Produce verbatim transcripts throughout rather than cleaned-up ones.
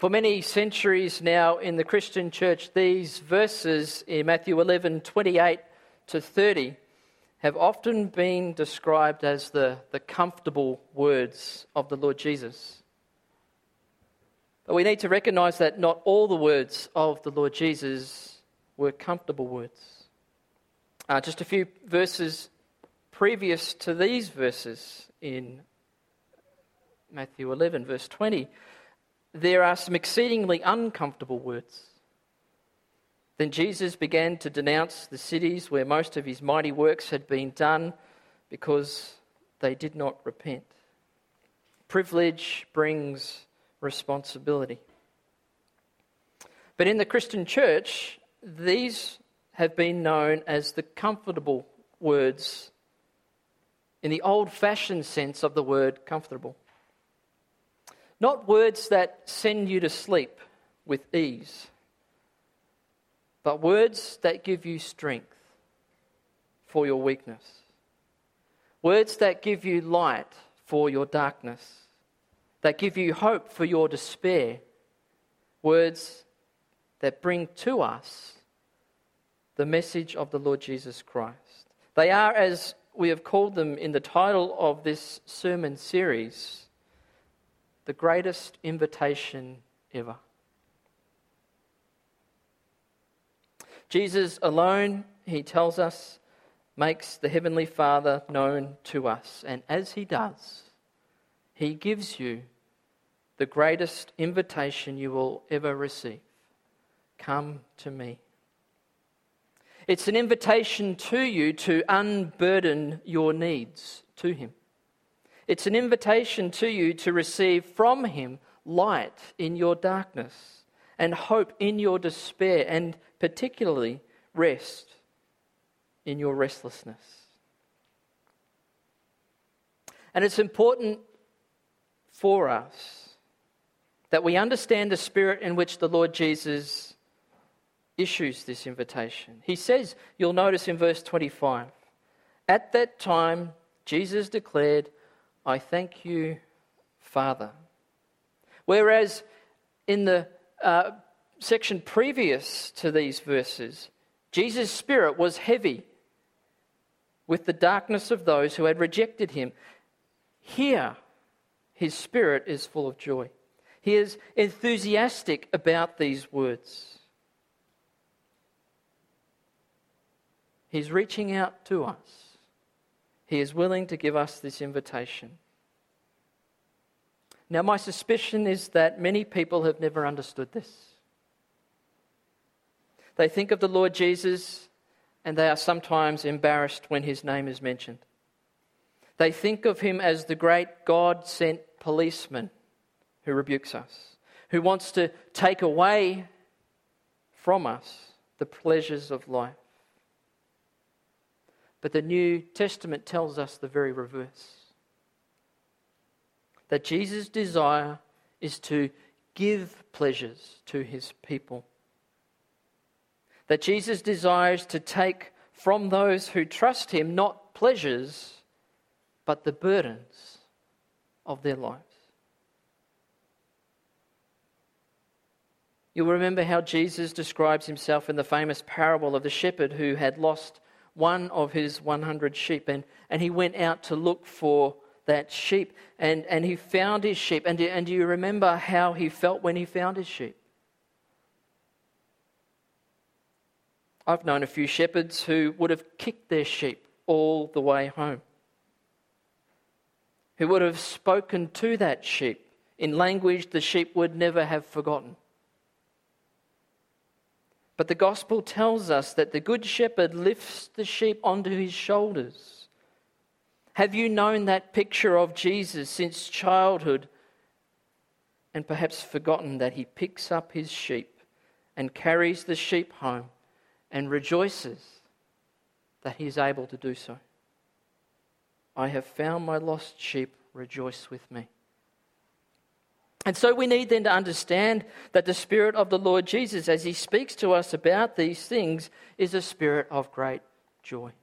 For many centuries now in the Christian church, these verses in Matthew eleven, twenty-eight to thirty have often been described as the, the comfortable words of the Lord Jesus. But we need to recognize that not all the words of the Lord Jesus were comfortable words. Uh, just a few verses previous to these verses in Matthew eleven, verse twenty, there are some exceedingly uncomfortable words. Then Jesus began to denounce the cities where most of his mighty works had been done because they did not repent. Privilege brings responsibility. But in the Christian church, these have been known as the comfortable words in the old-fashioned sense of the word comfortable. Not words that send you to sleep with ease, but words that give you strength for your weakness. Words that give you light for your darkness, that give you hope for your despair. Words that bring to us the message of the Lord Jesus Christ. They are, as we have called them in the title of this sermon series, the greatest invitation ever. Jesus alone, he tells us, makes the Heavenly Father known to us. And as he does, he gives you the greatest invitation you will ever receive. Come to me. It's an invitation to you to unburden your needs to him. It's an invitation to you to receive from him light in your darkness and hope in your despair, and particularly rest in your restlessness. And it's important for us that we understand the spirit in which the Lord Jesus issues this invitation. He says, you'll notice in verse twenty-five, at that time Jesus declared, I thank you, Father. Whereas in the uh, section previous to these verses, Jesus' spirit was heavy with the darkness of those who had rejected him. Here, his spirit is full of joy. He is enthusiastic about these words. He's reaching out to us. He is willing to give us this invitation. Now, my suspicion is that many people have never understood this. They think of the Lord Jesus and they are sometimes embarrassed when his name is mentioned. They think of him as the great God-sent policeman who rebukes us, who wants to take away from us the pleasures of life. But the New Testament tells us the very reverse. That Jesus' desire is to give pleasures to his people. That Jesus desires to take from those who trust him not pleasures, but the burdens of their lives. You'll remember how Jesus describes himself in the famous parable of the shepherd who had lost one of his one hundred sheep, and, and he went out to look for that sheep, and, and he found his sheep. And do, and do you remember how he felt when he found his sheep? I've known a few shepherds who would have kicked their sheep all the way home, who would have spoken to that sheep in language the sheep would never have forgotten. But the gospel tells us that the good shepherd lifts the sheep onto his shoulders. Have you known that picture of Jesus since childhood and perhaps forgotten that he picks up his sheep and carries the sheep home and rejoices that he is able to do so? I have found my lost sheep, rejoice with me. And so we need then to understand that the Spirit of the Lord Jesus, as he speaks to us about these things, is a spirit of great joy.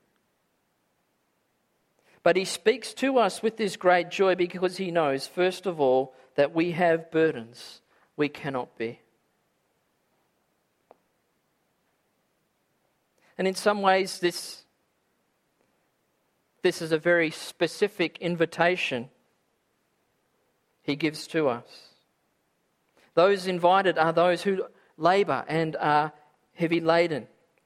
But he speaks to us with this great joy because he knows, first of all, that we have burdens we cannot bear. And in some ways, this, this is a very specific invitation he gives to us. Those invited are those who labour and are heavy laden.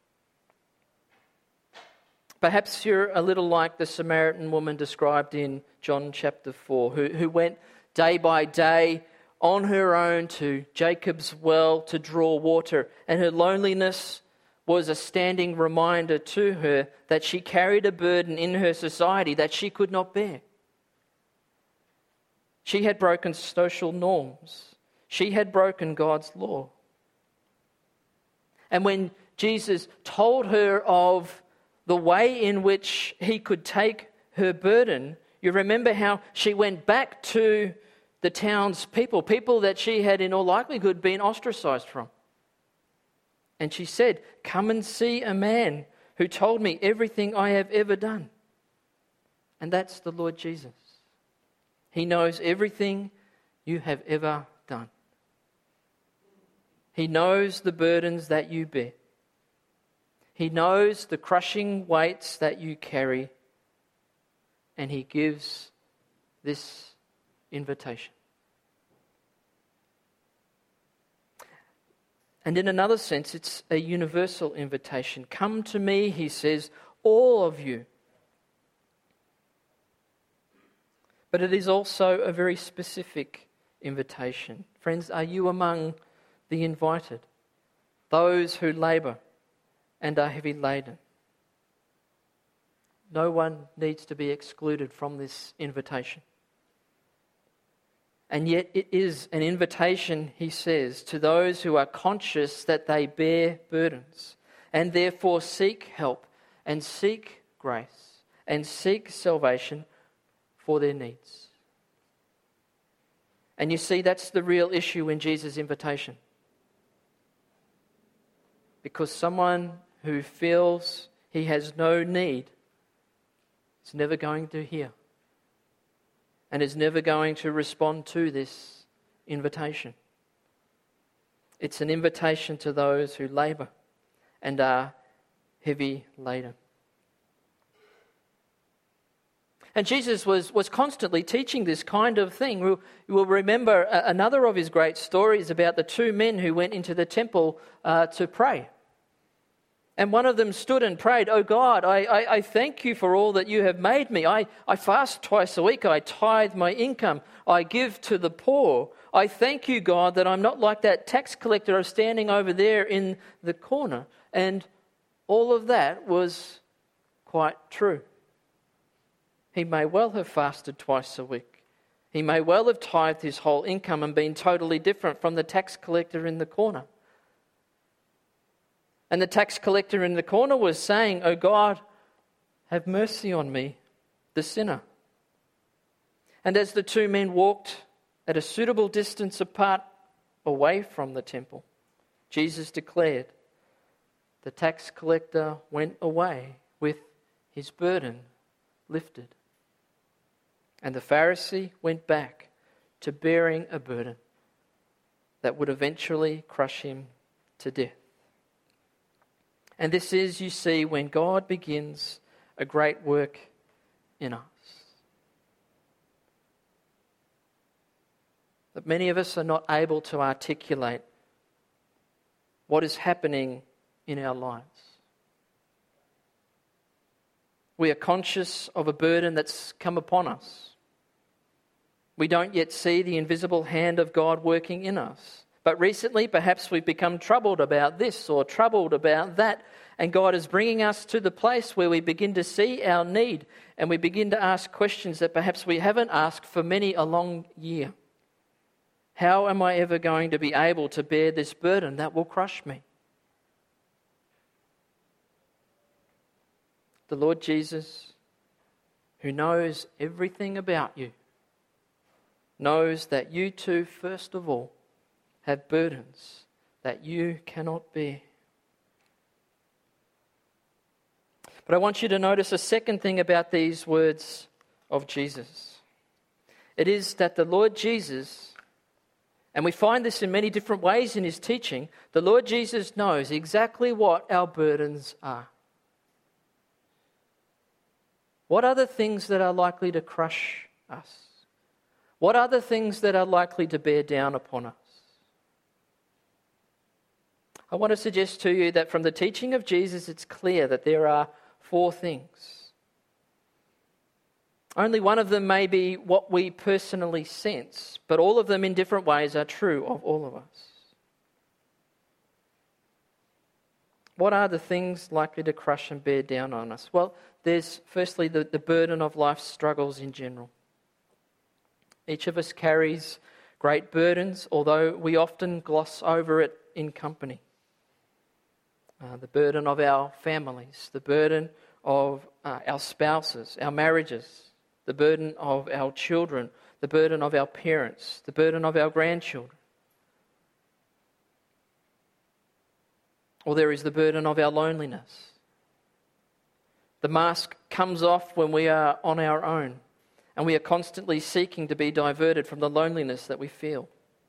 Perhaps you're a little like the Samaritan woman described in John chapter four, who, who went day by day on her own to Jacob's well to draw water, and her loneliness was a standing reminder to her that she carried a burden in her society that she could not bear. She had broken social norms. She had broken God's law. And when Jesus told her of the way in which he could take her burden, you remember how she went back to the town's people, people that she had in all likelihood been ostracized from. And she said, "Come and see a man who told me everything I have ever done." And that's the Lord Jesus. He knows everything you have ever done. He knows the burdens that you bear. He knows the crushing weights that you carry. And he gives this invitation. And in another sense, it's a universal invitation. Come to me, he says, all of you. But it is also a very specific invitation. Friends, are you among the invited? Those who labour and are heavy laden? No one needs to be excluded from this invitation. And yet it is an invitation, he says, to those who are conscious that they bear burdens and therefore seek help and seek grace and seek salvation for their needs. And you see, that's the real issue in Jesus' invitation. Because someone who feels he has no need is never going to hear and is never going to respond to this invitation. It's an invitation to those who labour and are heavy laden. And Jesus was, was constantly teaching this kind of thing. We'll, we'll remember another of his great stories about the two men who went into the temple uh, to pray. And one of them stood and prayed, "Oh God, I, I, I thank you for all that you have made me. I, I fast twice a week. I tithe my income. I give to the poor. I thank you, God, that I'm not like that tax collector standing over there in the corner." And all of that was quite true. He may well have fasted twice a week. He may well have tithed his whole income and been totally different from the tax collector in the corner. And the tax collector in the corner was saying, "Oh God, have mercy on me, the sinner." And as the two men walked at a suitable distance apart away from the temple, Jesus declared, the tax collector went away with his burden lifted. And the Pharisee went back to bearing a burden that would eventually crush him to death. And this is, you see, when God begins a great work in us. But many of us are not able to articulate what is happening in our lives. We are conscious of a burden that's come upon us. We don't yet see the invisible hand of God working in us. But recently, perhaps we've become troubled about this or troubled about that, and God is bringing us to the place where we begin to see our need and we begin to ask questions that perhaps we haven't asked for many a long year. How am I ever going to be able to bear this burden that will crush me? The Lord Jesus, who knows everything about you, knows that you too, first of all, have burdens that you cannot bear. But I want you to notice a second thing about these words of Jesus. It is that the Lord Jesus And we find this in many different ways in his teaching. The Lord Jesus knows exactly what our burdens are. What are the things that are likely to crush us? What are the things that are likely to bear down upon us? I want to suggest to you that from the teaching of Jesus, it's clear that there are four things. Only one of them may be what we personally sense, but all of them in different ways are true of all of us. What are the things likely to crush and bear down on us? Well, there's firstly the, the burden of life's struggles in general. Each of us carries great burdens, although we often gloss over it in company. Uh, the burden of our families, the burden of uh, our spouses, our marriages, the burden of our children, the burden of our parents, the burden of our grandchildren. Or there is the burden of our loneliness. The mask comes off when we are on our own, and we are constantly seeking to be diverted from the loneliness that we feel.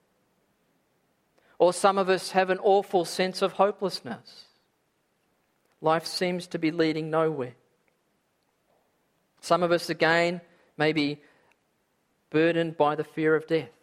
Or some of us have an awful sense of hopelessness. Life seems to be leading nowhere. Some of us, again, may be burdened by the fear of death.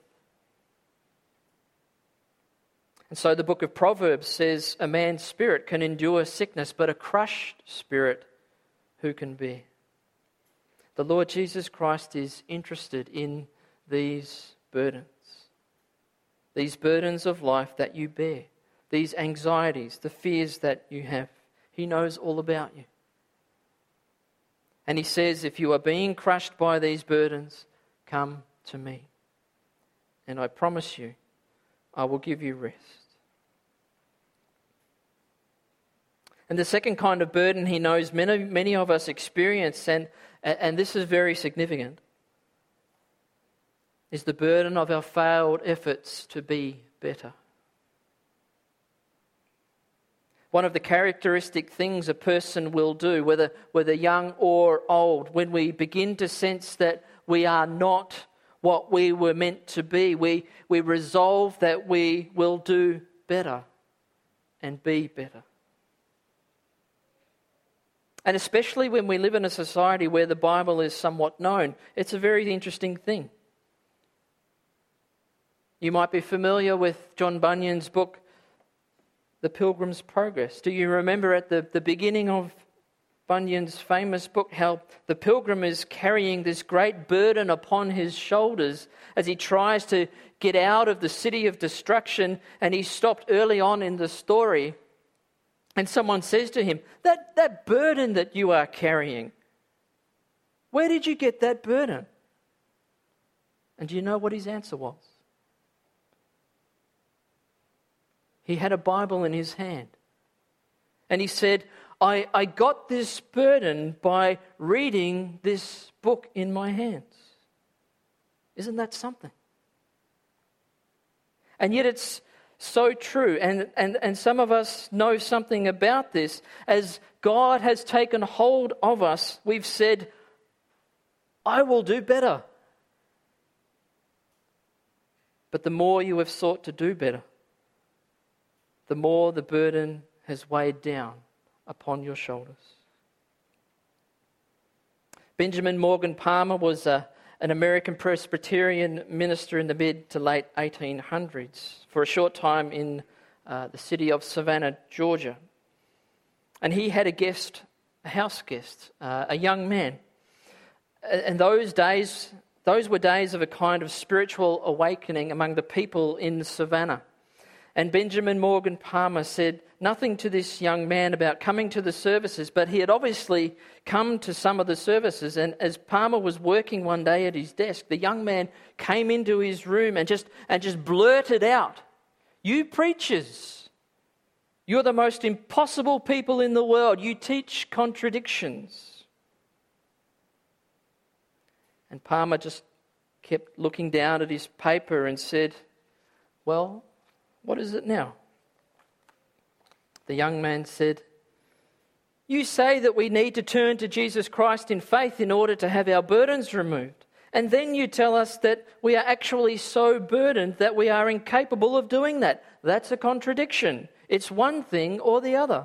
And so the book of Proverbs says, a man's spirit can endure sickness, but a crushed spirit who can bear? The Lord Jesus Christ is interested in these burdens. These burdens of life that you bear. These anxieties, the fears that you have. He knows all about you. And he says, if you are being crushed by these burdens, come to me. And I promise you, I will give you rest. And the second kind of burden he knows many, many of us experience, and, and this is very significant, is the burden of our failed efforts to be better. One of the characteristic things a person will do, whether, whether young or old, when we begin to sense that we are not what we were meant to be, we, we resolve that we will do better and be better. And especially when we live in a society where the Bible is somewhat known, it's a very interesting thing. You might be familiar with John Bunyan's book, The Pilgrim's Progress. Do you remember at the, the beginning of Bunyan's famous book how the pilgrim is carrying this great burden upon his shoulders as he tries to get out of the city of destruction, and he stopped early on in the story and someone says to him, that, that burden that you are carrying, where did you get that burden? And do you know what his answer was? He had a Bible in his hand. And he said, I, I got this burden by reading this book in my hands. Isn't that something? And yet it's so true. And, and, and some of us know something about this. As God has taken hold of us, we've said, I will do better. But the more you have sought to do better, the more the burden has weighed down upon your shoulders. Benjamin Morgan Palmer was a, an American Presbyterian minister in the mid to late eighteen hundreds for a short time in uh, the city of Savannah, Georgia. And he had a guest, a house guest, uh, a young man. And those days, those were days of a kind of spiritual awakening among the people in Savannah. And Benjamin Morgan Palmer said nothing to this young man about coming to the services, but he had obviously come to some of the services. And as Palmer was working one day at his desk, the young man came into his room and just and just blurted out, "You preachers, you're the most impossible people in the world. You teach contradictions." And Palmer just kept looking down at his paper and said, "Well, what is it now?" The young man said, "You say that we need to turn to Jesus Christ in faith in order to have our burdens removed. And then you tell us that we are actually so burdened that we are incapable of doing that. That's a contradiction. It's one thing or the other.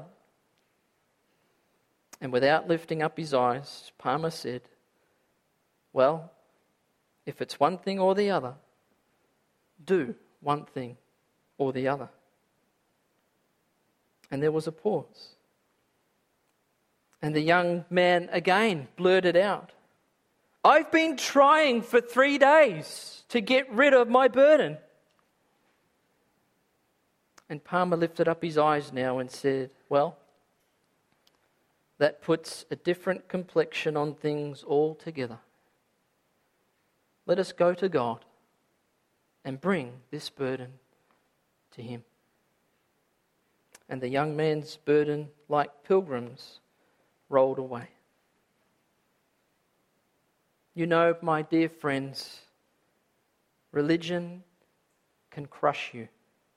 And without lifting up his eyes, Palmer said, well, if it's one thing or the other, do one thing or the other. And there was a pause. And the young man again blurted out, I've been trying for three days to get rid of my burden. And Palmer lifted up his eyes now and said, well, that puts a different complexion on things altogether. Let us go to God and bring this burden to him. And the young man's burden, like pilgrims, rolled away. You know, my dear friends, religion can crush you.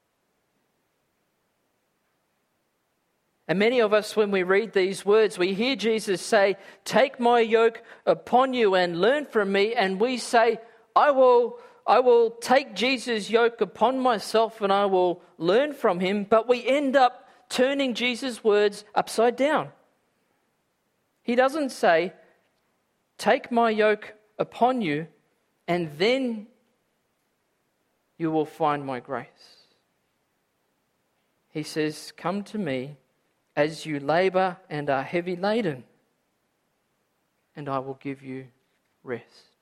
And many of us, when we read these words, we hear Jesus say, take my yoke upon you and learn from me. And we say, I will, I will take Jesus' yoke upon myself and I will learn from him. But we end up turning Jesus' words upside down. He doesn't say, take my yoke upon you and then you will find my grace. He says, come to me as you labour and are heavy laden, and I will give you rest.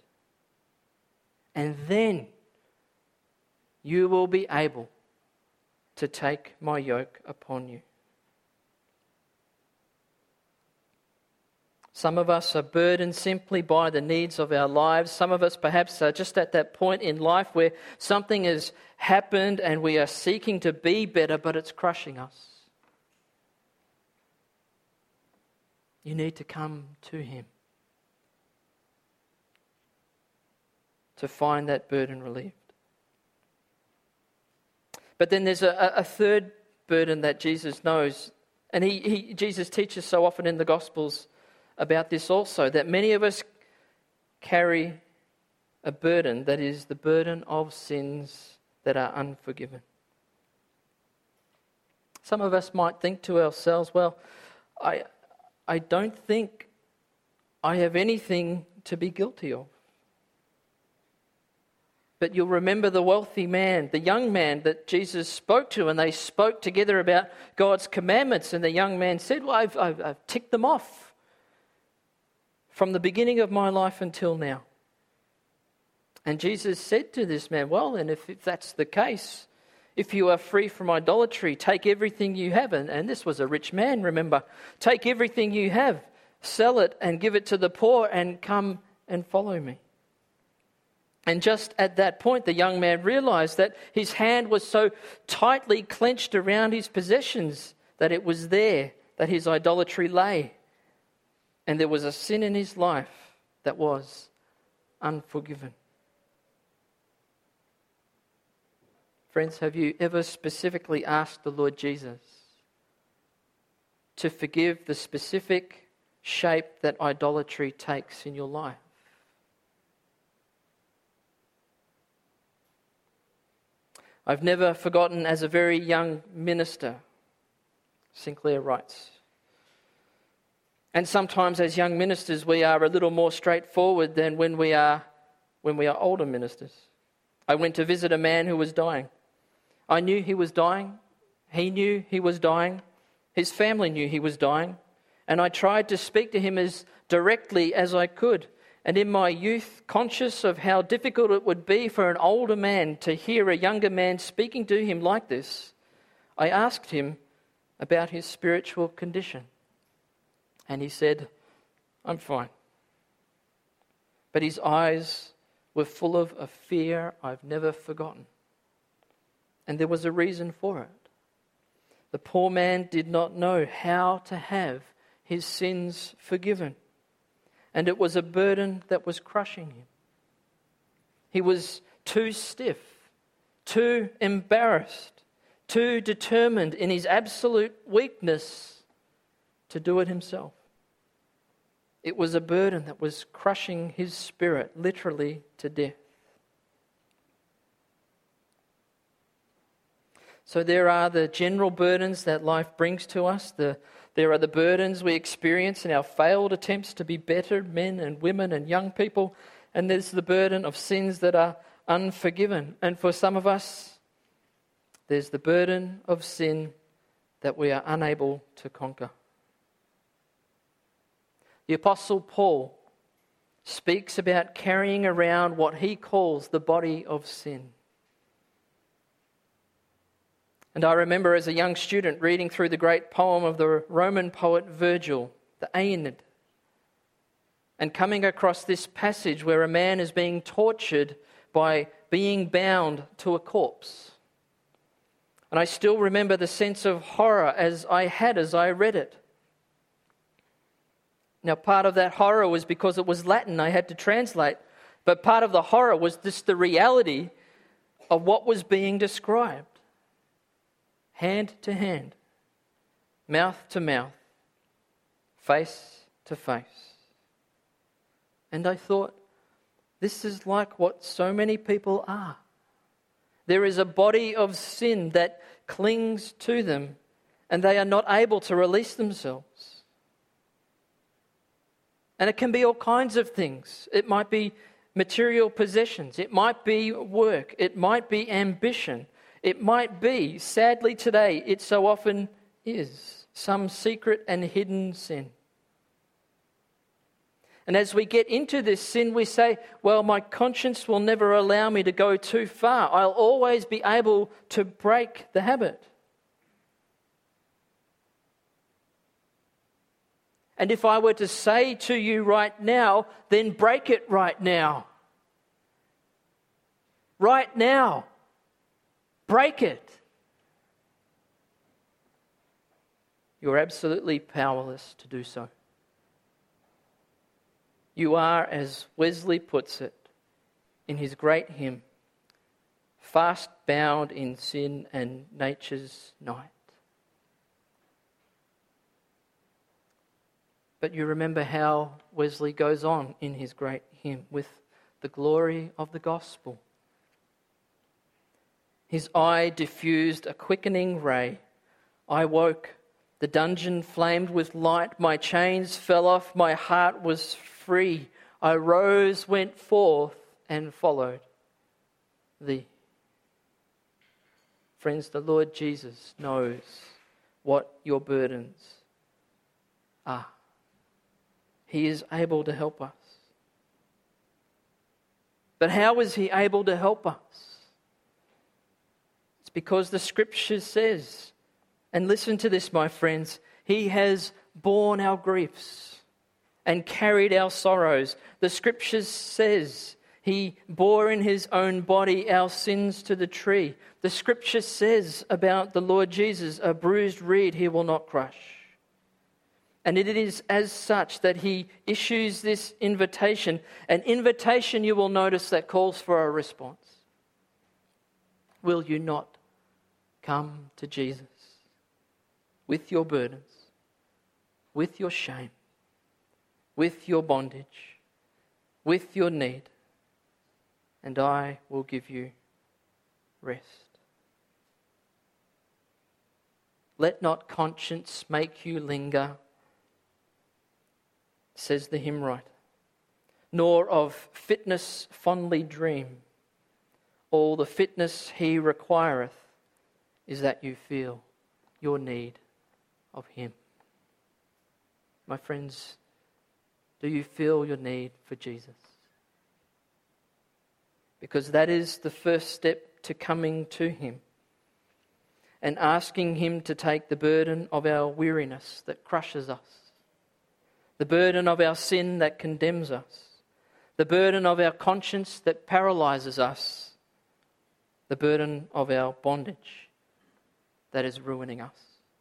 And then you will be able to take my yoke upon you. Some of us are burdened simply by the needs of our lives. Some of us perhaps are just at that point in life where something has happened and we are seeking to be better, but it's crushing us. You need to come to him to find that burden relieved. But then there's a, a third burden that Jesus knows, and he, he Jesus teaches so often in the Gospels about this also, that many of us carry a burden that is the burden of sins that are unforgiven. Some of us might think to ourselves, well, I I don't think I have anything to be guilty of. But you'll remember the wealthy man, the young man that Jesus spoke to, and they spoke together about God's commandments, and the young man said, well, I've, I've, I've ticked them off from the beginning of my life until now. And Jesus said to this man, well, and if, if that's the case, if you are free from idolatry, take everything you have. And, and this was a rich man, remember. Take everything you have, sell it and give it to the poor and come and follow me. And just at that point, the young man realized that his hand was so tightly clenched around his possessions that it was there that his idolatry lay. And there was a sin in his life that was unforgiven. Friends, have you ever specifically asked the Lord Jesus to forgive the specific shape that idolatry takes in your life? I've never forgotten as a very young minister, Sinclair writes. And sometimes as young ministers we are a little more straightforward than when we are when we are older ministers. I went to visit a man who was dying. I knew he was dying. He knew he was dying. His family knew he was dying. And I tried to speak to him as directly as I could. And in my youth, conscious of how difficult it would be for an older man to hear a younger man speaking to him like this, I asked him about his spiritual condition. And he said, I'm fine. But his eyes were full of a fear I've never forgotten. And there was a reason for it. The poor man did not know how to have his sins forgiven. And it was a burden that was crushing him. He was too stiff, too embarrassed, too determined in his absolute weakness to do it himself. It was a burden that was crushing his spirit literally to death. So there are the general burdens that life brings to us. The, there are the burdens we experience in our failed attempts to be better men and women and young people. And there's the burden of sins that are unforgiven. And for some of us, there's the burden of sin that we are unable to conquer. The Apostle Paul speaks about carrying around what he calls the body of sin. And I remember as a young student reading through the great poem of the Roman poet Virgil, the Aeneid, and coming across this passage where a man is being tortured by being bound to a corpse. And I still remember the sense of horror as I had as I read it. Now, part of that horror was because it was Latin, I had to translate. But part of the horror was just the reality of what was being described. Hand to hand, mouth to mouth, face to face. And I thought, this is like what so many people are. There is a body of sin that clings to them, and they are not able to release themselves. And it can be all kinds of things. It might be material possessions. It might be work. It might be ambition. It might be, sadly today, it so often is, some secret and hidden sin. And as we get into this sin, we say, well, my conscience will never allow me to go too far. I'll always be able to break the habit. And if I were to say to you right now, then break it right now. Right now. Break it. You're absolutely powerless to do so. You are, as Wesley puts it in his great hymn, fast bound in sin and nature's night. But you remember how Wesley goes on in his great hymn with the glory of the gospel. His eye diffused a quickening ray. I woke, the dungeon flamed with light, my chains fell off, my heart was free. I rose, went forth, and followed thee. Friends, the Lord Jesus knows what your burdens are. He is able to help us. But how is he able to help us? It's because the Scripture says, and listen to this, my friends, he has borne our griefs and carried our sorrows. The Scripture says he bore in his own body our sins to the tree. The Scripture says about the Lord Jesus, a bruised reed he will not crush. And it is as such that he issues this invitation, an invitation you will notice that calls for a response. Will you not come to Jesus with your burdens, with your shame, with your bondage, with your need, and I will give you rest. Let not conscience make you linger, says the hymn writer, nor of fitness fondly dream. All the fitness he requireth is that you feel your need of him. My friends, do you feel your need for Jesus? Because that is the first step to coming to him and asking him to take the burden of our weariness that crushes us, the burden of our sin that condemns us, the burden of our conscience that paralyzes us, the burden of our bondage that is ruining us.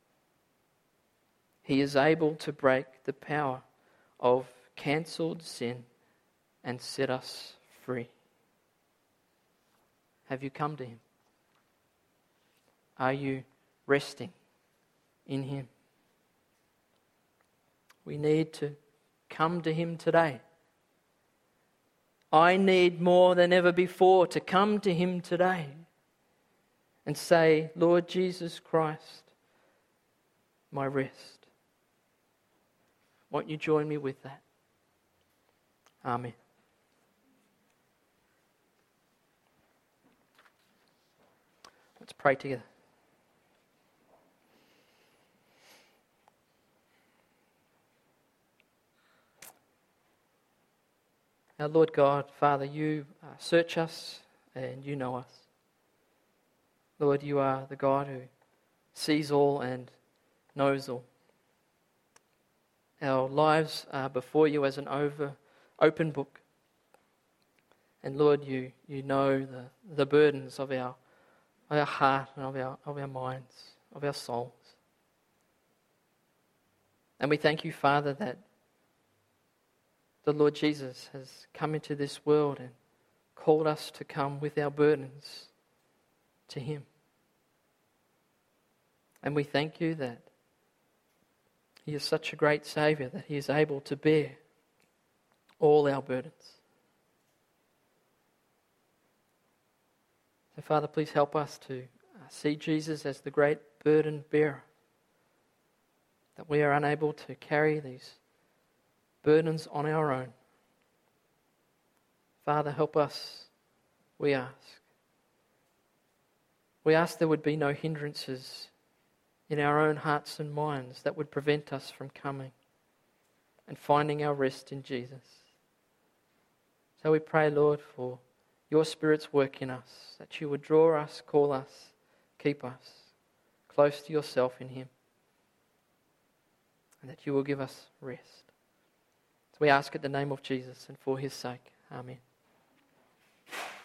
He is able to break the power of cancelled sin and set us free. Have you come to him? Are you resting in him? We need to come to him today. I need more than ever before to come to him today and say, Lord Jesus Christ, my rest. Won't you join me with that? Amen. Let's pray together. Our Lord God, Father, you uh, search us and you know us. Lord, you are the God who sees all and knows all. Our lives are before you as an over, open book. And Lord, you, you know the, the burdens of our, of our heart and of our, of our minds, of our souls. And we thank you, Father, that the Lord Jesus has come into this world and called us to come with our burdens to him. And we thank you that he is such a great Saviour that he is able to bear all our burdens. So Father, please help us to see Jesus as the great burden bearer, that we are unable to carry these burdens on our own. Father, help us, we ask. We ask there would be no hindrances in our own hearts and minds that would prevent us from coming and finding our rest in Jesus. So we pray, Lord, for your Spirit's work in us, that you would draw us, call us, keep us close to yourself in him, and that you will give us rest. So we ask in the name of Jesus and for his sake. Amen.